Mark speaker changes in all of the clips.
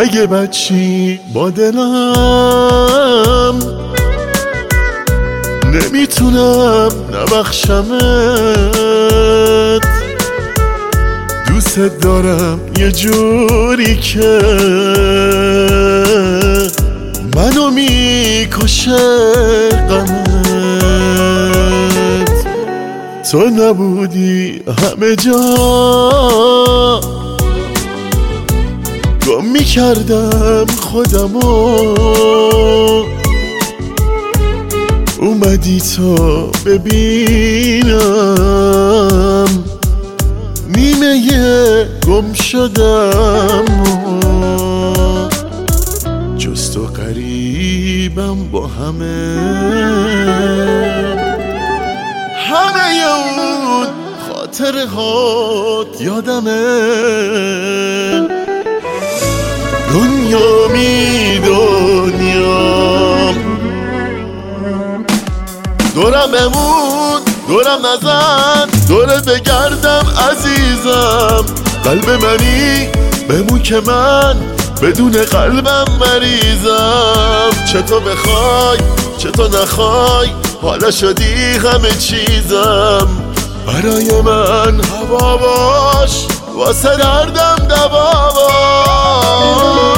Speaker 1: اگه بچی با دلم نمیتونم نبخشمت، دوست دارم یه جوری که منو میکشه غمت. تو نبودی همه جا گم میکردم خودمو، اومدی تو ببینم نیمه گم شدم. جز تو قریبم با همه اون خاطرهات یادمه. دنیا می دنیا دورم بمون، دورم نزن، دوره بگردم عزیزم. قلب منی بمون که من بدون قلبم مریضم. چه تو بخوای چه تو نخوای حالا شدی همه چیزم. برای من هوا باش واسه دردم دوا باش.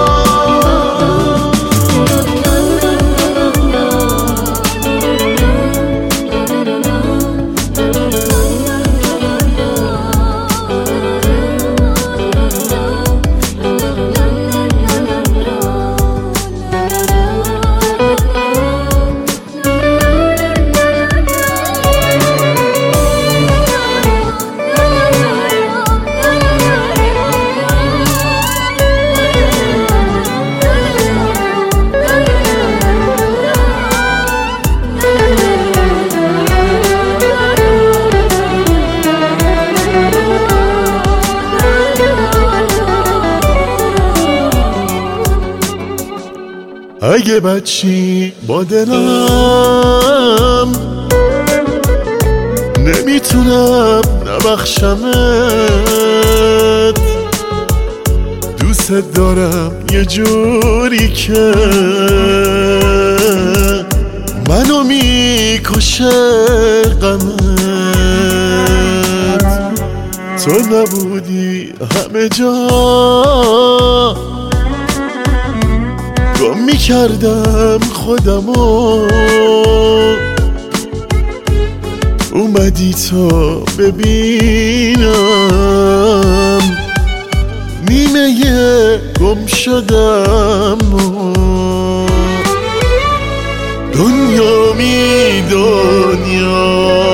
Speaker 1: اگه بچی با دلم نمیتونم نبخشمت، دوست دارم یه جوری که منو میکشه غمت. تو نبودی همه جا گم میکردم خودمو، اومدی تو ببینم نیمه گم شدم. دنیا می دنیا